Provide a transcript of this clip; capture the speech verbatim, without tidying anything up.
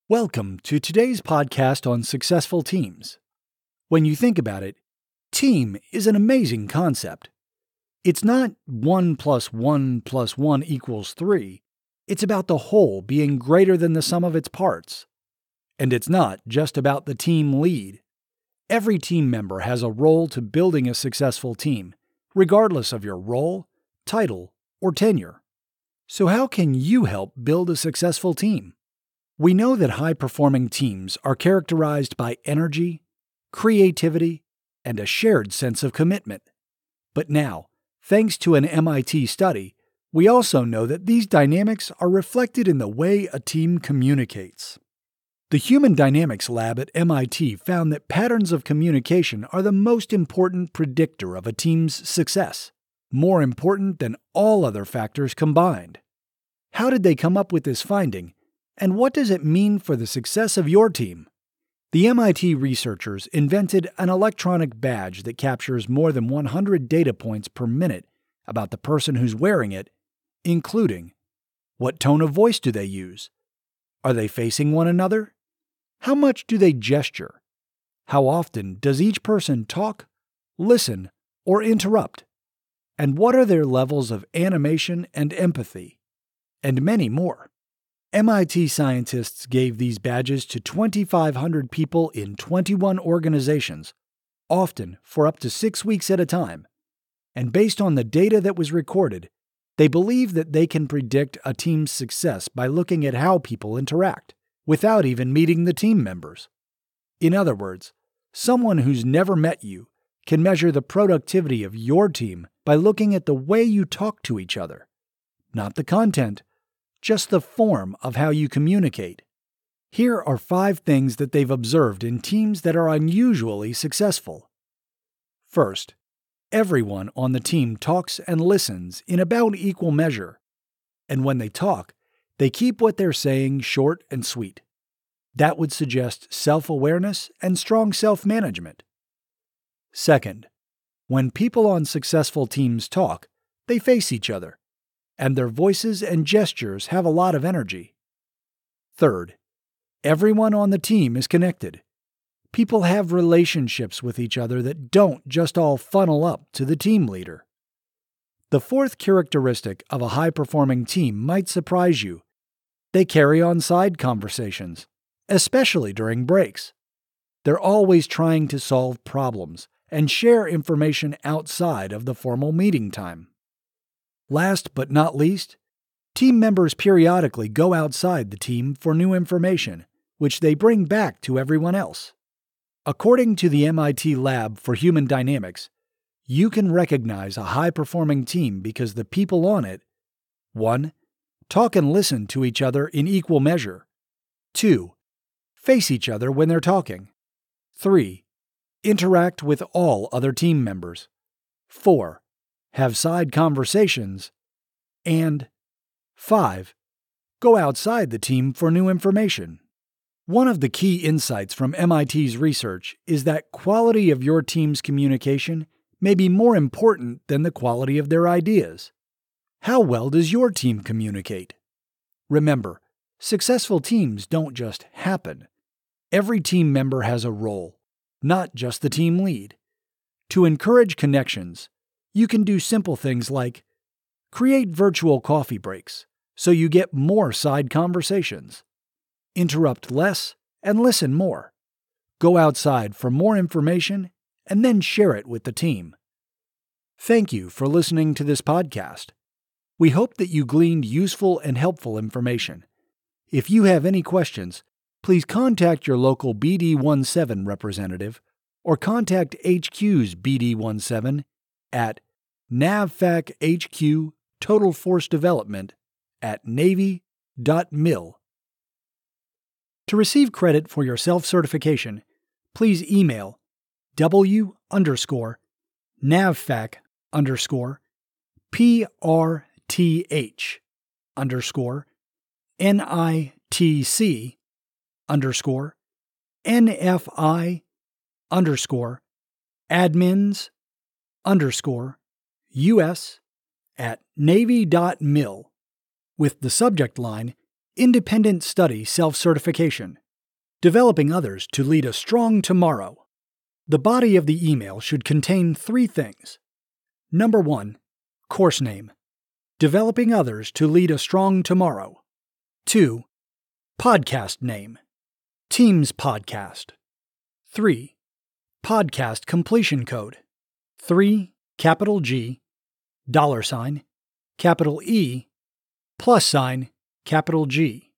Welcome to today's podcast on successful teams. When you think about it, team is an amazing concept. It's not one plus one plus one equals three. It's about the whole being greater than the sum of its parts. And it's not just about the team lead. Every team member has a role to building a successful team, regardless of your role, title, or tenure. So how can you help build a successful team? We know that high-performing teams are characterized by energy, creativity, and a shared sense of commitment. But now, thanks to an M I T study, we also know that these dynamics are reflected in the way a team communicates. The Human Dynamics Lab at M I T found that patterns of communication are the most important predictor of a team's success, more important than all other factors combined. How did they come up with this finding? And what does it mean for the success of your team? The M I T researchers invented an electronic badge that captures more than one hundred data points per minute about the person who's wearing it, including what tone of voice do they use? Are they facing one another? How much do they gesture? How often does each person talk, listen, or interrupt? And what are their levels of animation and empathy? And many more. M I T scientists gave these badges to twenty-five hundred people in twenty-one organizations, often for up to six weeks at a time. And based on the data that was recorded, they believe that they can predict a team's success by looking at how people interact, without even meeting the team members. In other words, someone who's never met you can measure the productivity of your team by looking at the way you talk to each other, not the content, just the form of how you communicate. Here are five things that they've observed in teams that are unusually successful. First, everyone on the team talks and listens in about equal measure, and when they talk, they keep what they're saying short and sweet. That would suggest self-awareness and strong self-management. Second, when people on successful teams talk, they face each other, and their voices and gestures have a lot of energy. Third, everyone on the team is connected. People have relationships with each other that don't just all funnel up to the team leader. The fourth characteristic of a high-performing team might surprise you. They carry on side conversations, especially during breaks. They're always trying to solve problems and share information outside of the formal meeting time. Last but not least, team members periodically go outside the team for new information, which they bring back to everyone else. According to the M I T Lab for Human Dynamics, you can recognize a high-performing team because the people on it: one. Talk and listen to each other in equal measure. two. Face each other when they're talking. three. Interact with all other team members. four. Have side conversations, and five. Go outside the team for new information. One of the key insights from M I T's research is that quality of your team's communication may be more important than the quality of their ideas. How well does your team communicate? Remember, successful teams don't just happen. Every team member has a role, not just the team lead. To encourage connections, you can do simple things like create virtual coffee breaks so you get more side conversations, interrupt less and listen more, go outside for more information, and then share it with the team. Thank you for listening to this podcast. We hope that you gleaned useful and helpful information. If you have any questions, please contact your local B D seventeen representative or contact H Q's B D seventeen at NAVFAC-HQ Total Force Development at navy dot mil. To receive credit for your self-certification, please email W underscore NAVFAC underscore PRTH underscore NITC underscore NFI underscore admins underscore US at navy dot mil with the subject line Independent study self-certification. Developing others to lead a strong tomorrow. The body of the email should contain three things. Number one, course name. Developing others to lead a strong tomorrow. Two, podcast name. Teams Podcast. Three, podcast completion code. Three, capital G, dollar sign, capital E, plus sign, capital G.